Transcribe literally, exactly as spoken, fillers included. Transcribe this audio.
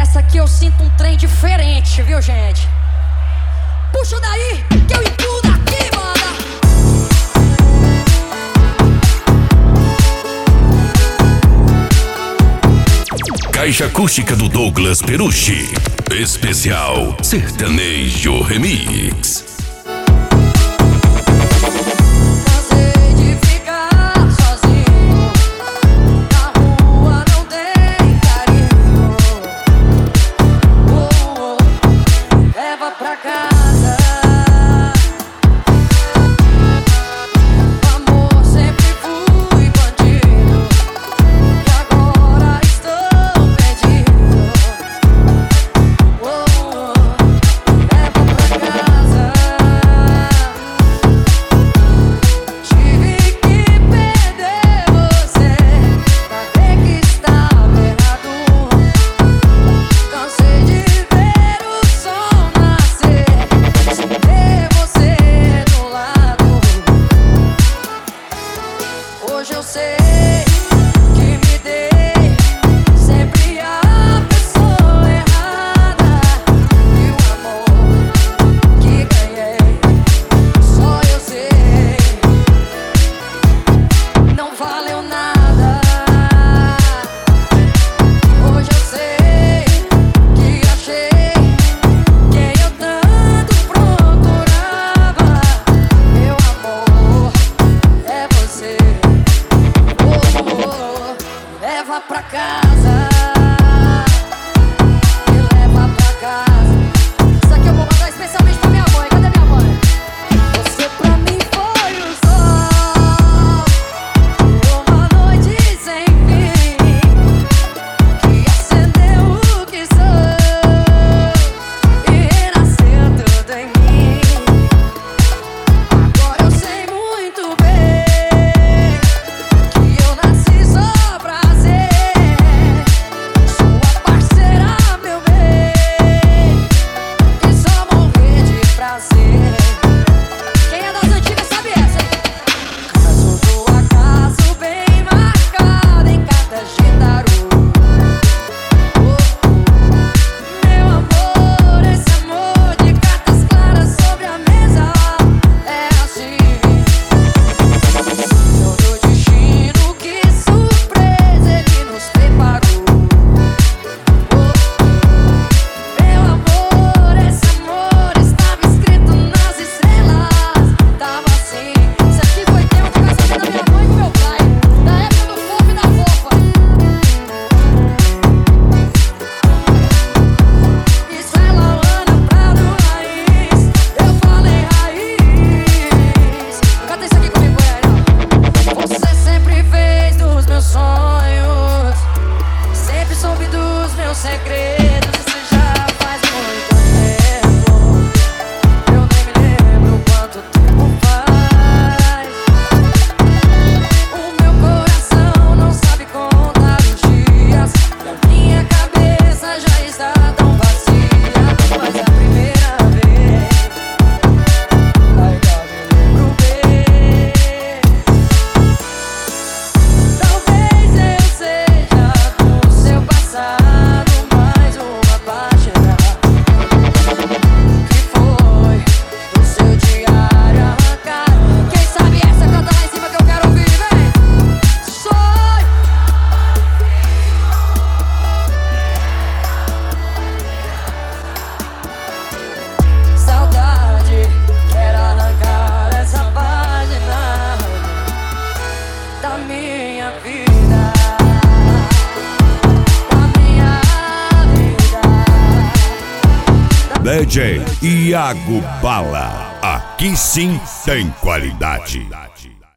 Essa aqui eu sinto um trem diferente, viu, gente? Puxa daí, que eu incluo aqui, manda! Caixa acústica do Douglas Perucci. Especial Sertanejo Remix. Hoje eu sei que me dei sempre a pessoa errada, e o amor que ganhei só eu sei não valeu nada. Hoje eu sei que achei quem eu tanto procurava. Meu amor é você. Leva pra casa, me leva pra casa. Isso aqui eu vou mandar especialmente pra minha mãe. Cadê minha mãe? Você pra mim foi o sol, uma noite sem fim, que acendeu o que sou e renasceu tudo em mim. Agora eu sei muito bem que eu nasci só pra segredos, isso já faz muito tempo. Eu nem me lembro quanto tempo faz. O meu coração não sabe contar os dias, e a minha cabeça já está tão vazia. Mas é a primeira vez ainda me lembro bem. Talvez eu seja do seu passado, da minha vida, da minha vida. D J Iago Bala, aqui sim tem qualidade.